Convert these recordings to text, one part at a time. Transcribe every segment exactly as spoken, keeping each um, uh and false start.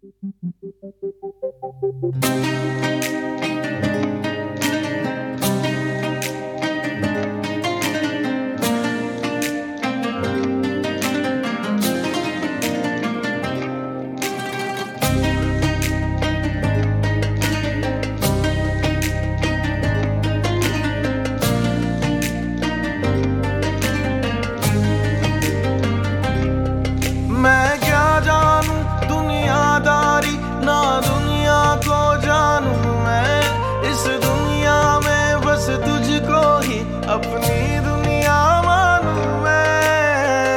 मैं क्या जानूं दुनियादारी, ना दुनिया को जानूं मैं। इस दुनिया में बस तुझको ही अपनी दुनिया मानूं मैं।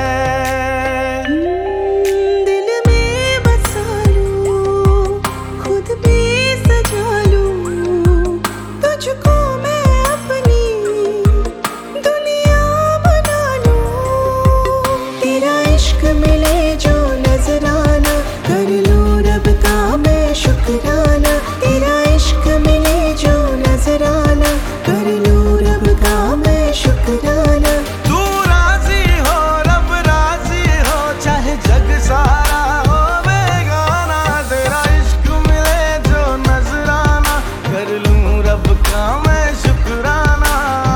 दिल में बसा लूं, खुद भी सजा लूं, तुझको मैं अपनी दुनिया बना लूं। तेरा इश्क मिले जो नजराना, कर लूं रब का मैं शुक्राना। तेरा इश्क मिले जो नजराना, कर लूं रब का मैं शुक्राना। तू राजी हो रब राजी हो, चाहे जग सारा हो बेगाना। तेरा इश्क मिले जो नजराना, कर लूं रब का मैं शुक्राना।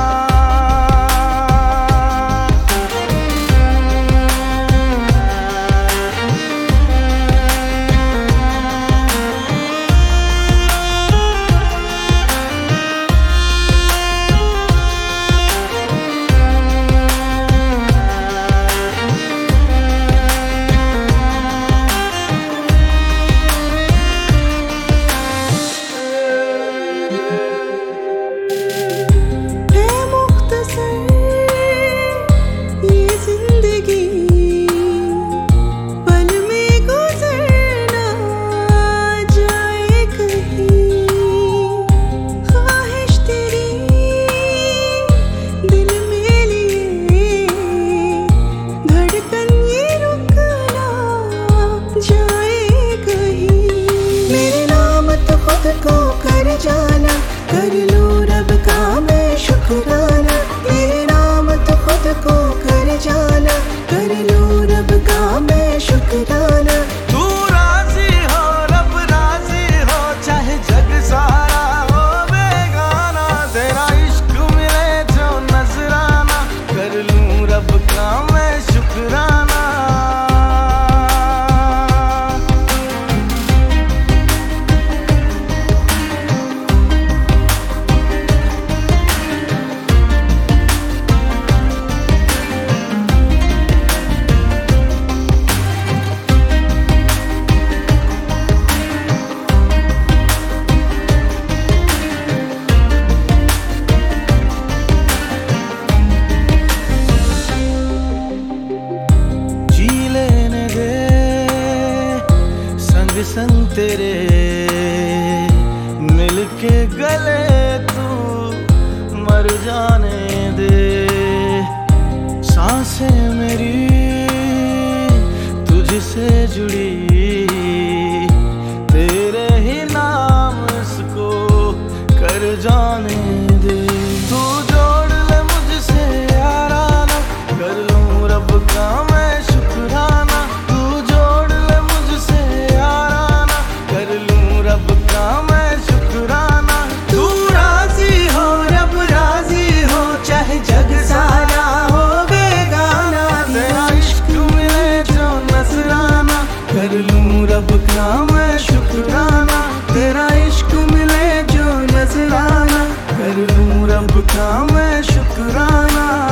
को कर जाना, कर लूं रब का मैं शुक्राना। तेरे नाम तो खुद को कर जाना, कर लूं रब का मैं शुक्राना। तू राजी हो रब राजी हो, चाहे जग सारा हो बेगाना। तेरा इश्क मिले जो नजराना, कर लूं रब का मैं शुक्राना। संग तेरे मिलके गले तू मर जाने दे। सांसें मेरी तुझसे जुड़ी, तेरे ही नाम इसको कर जाने दे। तू जोड़ ले मुझसे याराना, कर लूं रब का मैं शुक्राना। तू जोड़ ले मुझसे याराना, कर लूं रब का मैं शुक्राना। तू राजी हो रब राजी हो, चाहे जग सारा हो बेगाना। तेरा इश्क मिले जो नजराना, कर लूं रब का मैं शुक्राना। तेरा इश्क मिले जो नजराना, कर लूं रब का मैं शुक्राना।